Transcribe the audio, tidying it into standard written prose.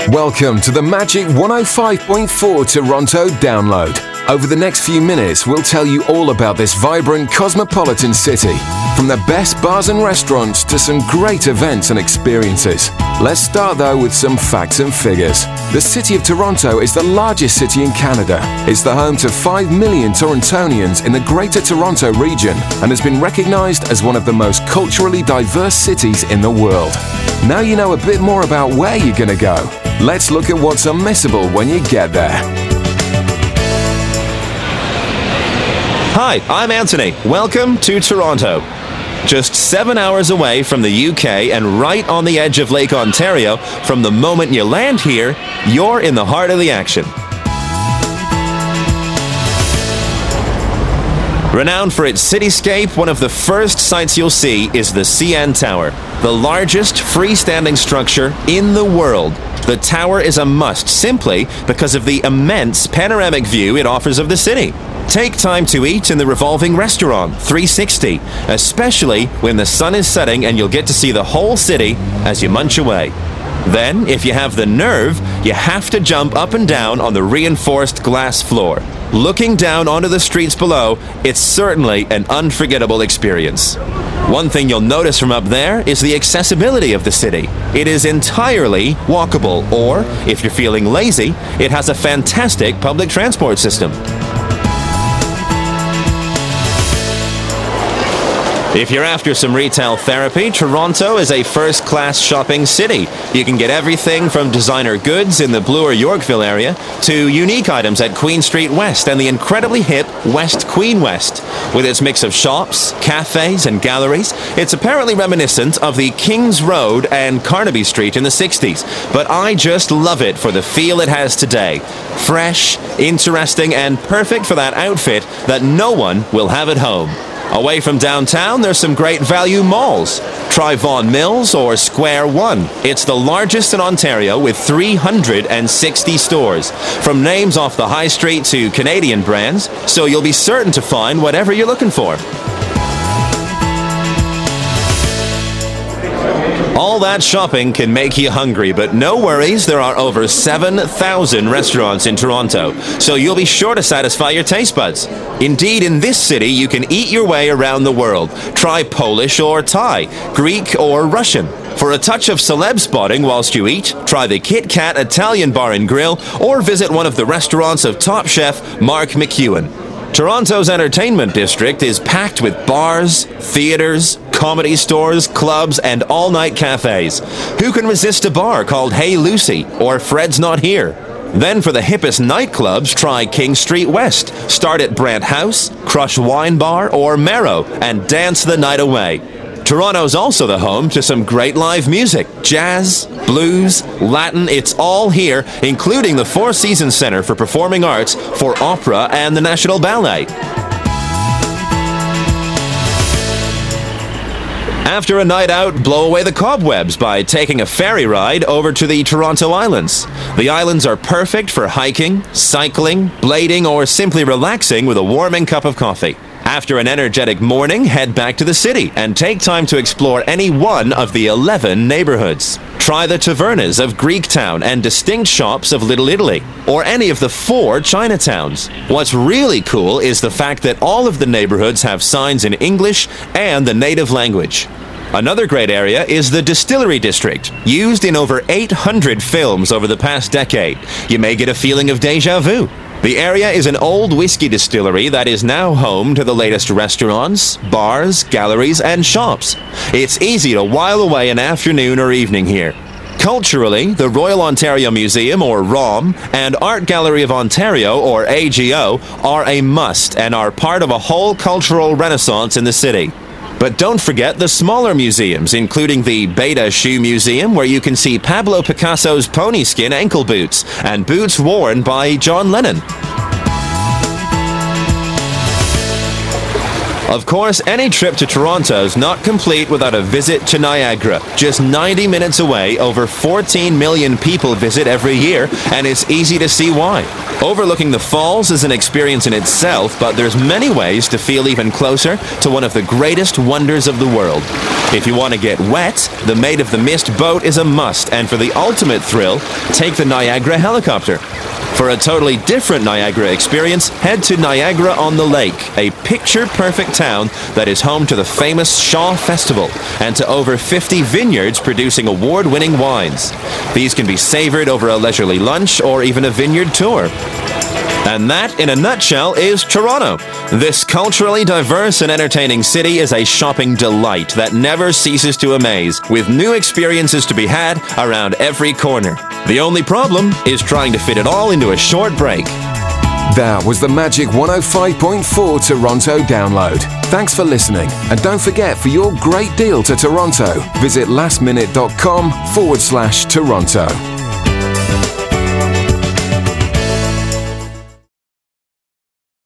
Welcome to the Magic 105.4 Toronto download. Over the next few minutes, we'll tell you all about this vibrant cosmopolitan city, from the best bars and restaurants to some great events and experiences. Let's start though with some facts and figures. The city of Toronto is the largest city in Canada. It's the home to 5 million Torontonians in the Greater Toronto region and has been recognized as one of the most culturally diverse cities in the world. Now you know a bit more about where you're going to go. Let's look at what's unmissable when you get there. Hi, I'm Anthony. Welcome to Toronto. Just 7 hours away from the UK and right on the edge of Lake Ontario, from the moment you land here, you're in the heart of the action. Renowned for its cityscape, one of the first sights you'll see is the CN Tower, the largest freestanding structure in the world. The tower is a must simply because of the immense panoramic view it offers of the city. Take time to eat in the revolving restaurant, 360, especially when the sun is setting and you'll get to see the whole city as you munch away. Then, if you have the nerve, you have to jump up and down on the reinforced glass floor. Looking down onto the streets below, it's certainly an unforgettable experience. One thing you'll notice from up there is the accessibility of the city. It is entirely walkable, or, if you're feeling lazy, it has a fantastic public transport system. If you're after some retail therapy, Toronto is a first-class shopping city. You can get everything from designer goods in the Bloor Yorkville area to unique items at Queen Street West and the incredibly hip West Queen West. With its mix of shops, cafes and galleries, it's apparently reminiscent of the Kings Road and Carnaby Street in the 60s. But I just love it for the feel it has today. Fresh, interesting and perfect for that outfit that no one will have at home. Away from downtown, there's some great value malls. Try Vaughan Mills or Square One. It's the largest in Ontario with 360 stores, from names off the high street to Canadian brands, so you'll be certain to find whatever you're looking for. All that shopping can make you hungry, but no worries, there are over 7,000 restaurants in Toronto, so you'll be sure to satisfy your taste buds. Indeed, in this city, you can eat your way around the world. Try Polish or Thai, Greek or Russian. For a touch of celeb spotting whilst you eat, try the Kit Kat Italian Bar and Grill or visit one of the restaurants of top chef Mark McEwen. Toronto's entertainment district is packed with bars, theaters, comedy stores, clubs, and all-night cafes. Who can resist a bar called Hey Lucy or Fred's Not Here? Then for the hippest nightclubs, try King Street West. Start at Brant House, Crush Wine Bar, or Marrow, and dance the night away. Toronto's also the home to some great live music. Jazz, blues, Latin, it's all here, including the Four Seasons Centre for Performing Arts for opera and the National Ballet. After a night out, blow away the cobwebs by taking a ferry ride over to the Toronto Islands. The islands are perfect for hiking, cycling, blading, or simply relaxing with a warming cup of coffee. After an energetic morning, head back to the city and take time to explore any one of the 11 neighborhoods. Try the tavernas of Greektown and distinct shops of Little Italy, or any of the 4 Chinatowns. What's really cool is the fact that all of the neighborhoods have signs in English and the native language. Another great area is the Distillery District, used in over 800 films over the past decade. You may get a feeling of déjà vu. The area is an old whiskey distillery that is now home to the latest restaurants, bars, galleries, and shops. It's easy to while away an afternoon or evening here. Culturally, the Royal Ontario Museum, or ROM, and Art Gallery of Ontario, or AGO, are a must and are part of a whole cultural renaissance in the city. But don't forget the smaller museums, including the Beta Shoe Museum, where you can see Pablo Picasso's pony skin ankle boots and boots worn by John Lennon. Of course, any trip to Toronto is not complete without a visit to Niagara. Just 90 minutes away, over 14 million people visit every year, and it's easy to see why. Overlooking the falls is an experience in itself, but there's many ways to feel even closer to one of the greatest wonders of the world. If you want to get wet, the Maid of the Mist boat is a must, and for the ultimate thrill, take the Niagara helicopter. For a totally different Niagara experience, head to Niagara-on-the-Lake, a picture-perfect town that is home to the famous Shaw Festival and to over 50 vineyards producing award-winning wines. These can be savored over a leisurely lunch or even a vineyard tour. And that, in a nutshell, is Toronto. This culturally diverse and entertaining city is a shopping delight that never ceases to amaze, with new experiences to be had around every corner. The only problem is trying to fit it all into a short break. That was the Magic 105.4 Toronto download. Thanks for listening. And don't forget, for your great deal to Toronto, visit lastminute.com/Toronto.